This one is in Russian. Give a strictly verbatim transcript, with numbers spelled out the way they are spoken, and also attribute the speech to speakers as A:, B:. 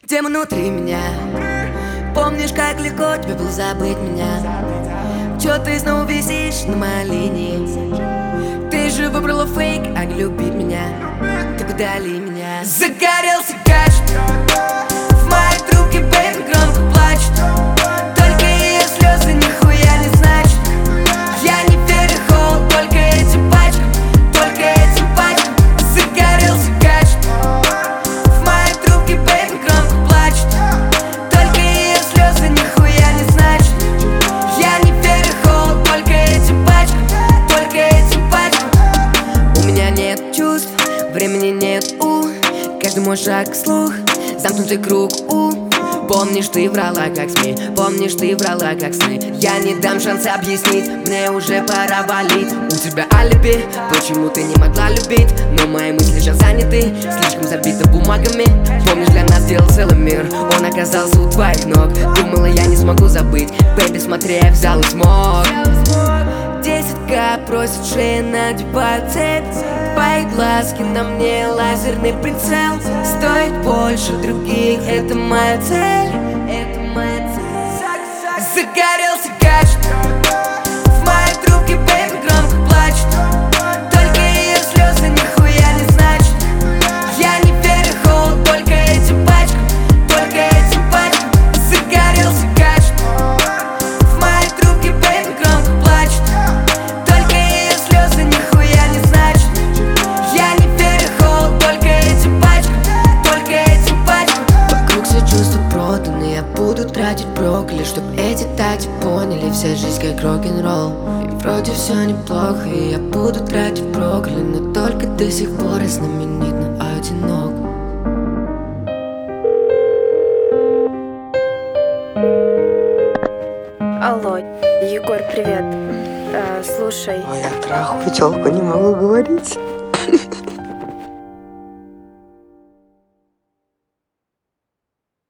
A: Тем внутри меня. Помнишь, как легко тебе было забыть меня? Чё ты снова висишь на моей линии? Ты же выбрала фейк, а не любить меня. Ты подали меня. Загорелся кашель в моей трубке, бэйби громко плачет. Только ее слезы нихуя не значат. Я не верю в холод, только этим пачкам, только этим пачкам. Загорелся кашель в моей трубке, бэйби громко плачет. Только ее слезы нихуя не значат. Я не верю в холод, только этим пачкам, только этим пачкам. У меня нет чувств, времени нет, у каждый мой шаг слух, замкнутый круг, у помнишь, ты врала как СМИ, помнишь, ты врала как сны. Я не дам шанса объяснить, мне уже пора валить. У тебя алиби, почему ты не могла любить? Но мои мысли сейчас заняты, слишком забиты бумагами. Помнишь, для нас делал целый мир, он оказался у твоих ног. Думала, я не смогу забыть, бэйби, смотри, я взял и смог. Десять ка просит шеи, надевают цепь. Твои глазки на мне лазерный прицел. Стоит больше других, это моя цель. Это моя цель. Загорелся кашель в моей трубке, бэйби громко плачет. Только ее слезы нихуя не значат. Я не верю в холод, только этим пачкам, только этим пачкам. Загорелся кашель в моей трубке, бэйби громко плачет. Только ее слезы нихуя не значат. Я не верю в холод, только этим пачкам, только этим пачкам. Вокруг все чувства проданы, я буду тратить брокколи, чтоб эти тати поняли, вся жизнь как рок-н-ролл. И вроде все неплохо, и я буду тратить брокколи, но только до сих пор я знаменит, но одинок.
B: Алло, Егор, привет. А, слушай.
C: Ой, я трахаю телку, не могу говорить.